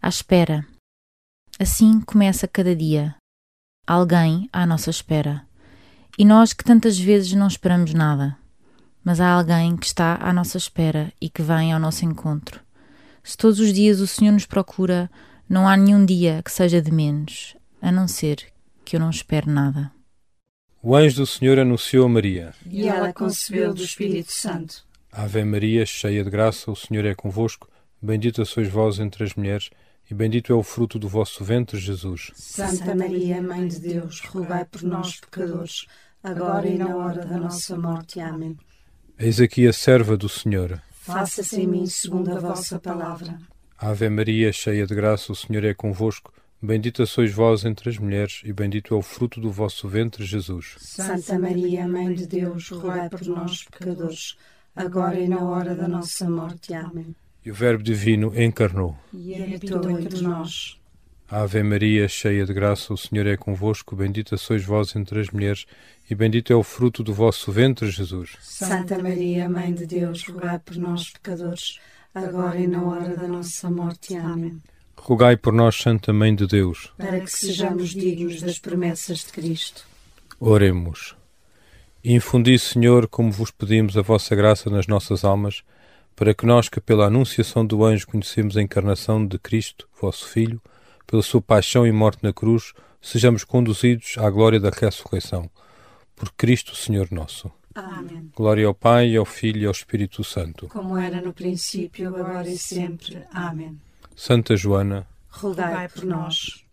à espera. Assim começa cada dia. Alguém à nossa espera. E nós que tantas vezes não esperamos nada. Mas há alguém que está à nossa espera e que vem ao nosso encontro. Se todos os dias o Senhor nos procura, não há nenhum dia que seja de menos, a não ser que eu não espere nada. O anjo do Senhor anunciou a Maria. E ela concebeu do Espírito Santo. Ave Maria, cheia de graça, o Senhor é convosco. Bendita sois vós entre as mulheres, e bendito é o fruto do vosso ventre, Jesus. Santa Maria, Mãe de Deus, rogai por nós, pecadores, agora e na hora da nossa morte. Amém. Eis aqui a serva do Senhor. Faça-se em mim segundo a vossa palavra. Ave Maria, cheia de graça, o Senhor é convosco. Bendita sois vós entre as mulheres, e bendito é o fruto do vosso ventre, Jesus. Santa Maria, Mãe de Deus, rogai por nós, pecadores, agora e na hora da nossa morte. Amém. E o Verbo Divino encarnou. E habitou entre nós. Ave Maria, cheia de graça, o Senhor é convosco. Bendita sois vós entre as mulheres, e bendito é o fruto do vosso ventre, Jesus. Santa Maria, Mãe de Deus, rogai por nós, pecadores, agora e na hora da nossa morte. Amém. Rogai por nós, Santa Mãe de Deus, para que sejamos dignos das promessas de Cristo. Oremos. Infundi, Senhor, como vos pedimos, a vossa graça nas nossas almas, para que nós, que pela anunciação do anjo conhecemos a encarnação de Cristo, vosso Filho, pela sua paixão e morte na cruz, sejamos conduzidos à glória da ressurreição. Por Cristo, Senhor nosso. Amém. Glória ao Pai, ao Filho e ao Espírito Santo. Como era no princípio, agora e sempre. Amém. Santa Joana, rogai por nós.